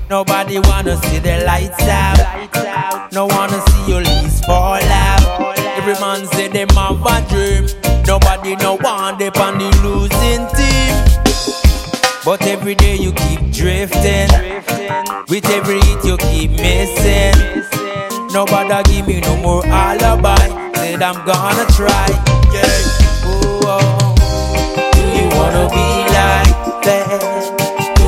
Nobody wanna see the lights out. No wanna see your leaves fall out. Every man say them have a dream. Nobody no want them on the losing team. But every day you keep drifting. With every hit you keep missing. Nobody give me no more alibi. Said I'm gonna try, yeah.